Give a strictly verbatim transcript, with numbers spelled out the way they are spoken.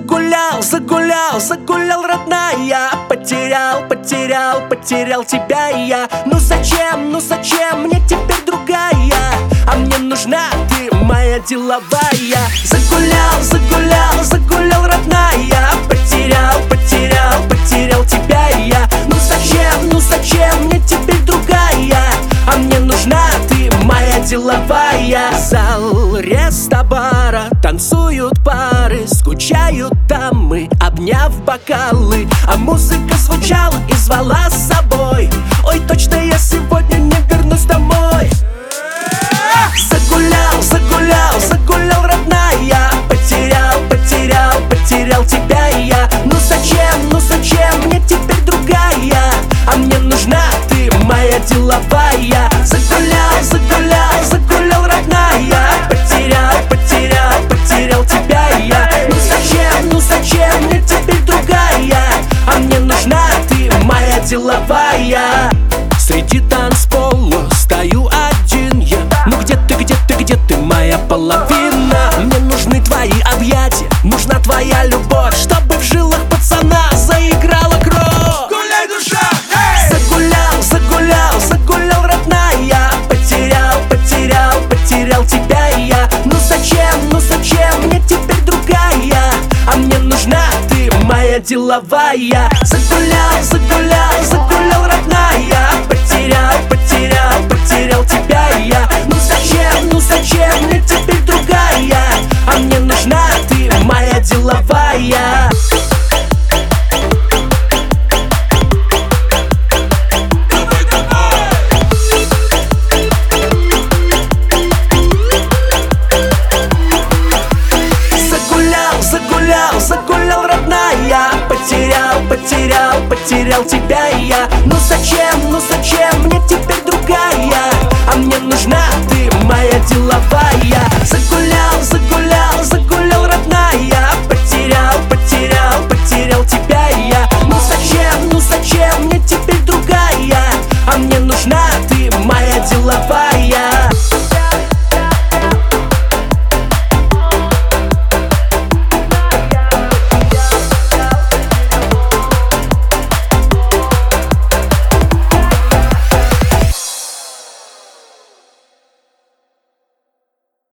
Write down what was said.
загулял, загулял, загулял, родная. Потерял, потерял, потерял тебя я. Ну зачем, ну зачем мне теперь другая? А мне нужна ты, моя деловая. Загулял, загулял, загулял, родная. Потерял, потерял, потерял тебя я. Ну зачем, ну зачем мне теперь другая? А мне нужна ты, моя деловая. Зал рестобара, танцуют пары, скучают дамы, обняв бокалы. А музыка звучала и звала с собой. Ой, точно я сегодня не вернусь домой. Загулял, загулял, загулял, родная. Потерял, потерял, потерял тебя я. Ну зачем, ну зачем мне теперь другая? А мне нужна ты, моя деловая. Загулял, загулял, загулял, родная. Потерял, потерял, потерял тебя я. Ну зачем, ну зачем мне теперь другая? А мне нужна ты, моя деловая. Среди танцпола стою один я. Ну где ты, где ты, где ты, моя половина? Мне нужны твои объятия, нужна твоя любовь, чтобы в жилах пацана заиграла кровь. Гуляй, душа, эй! Загулял, загулял, загулял, родная. Потерял, потерял, потерял тебя я. Ну зачем, ну зачем мне теперь другая? А мне нужна ты, моя деловая. Загулял, загулял, загулял, родная. Потерял, потерял, потерял тебя я. Ну зачем, ну зачем мне теперь другая? А мне нужна ты, моя деловая. Загулял, загулял, загулял, родная. Потерял, потерял, потерял тебя я. Ну зачем, ну зачем мне теперь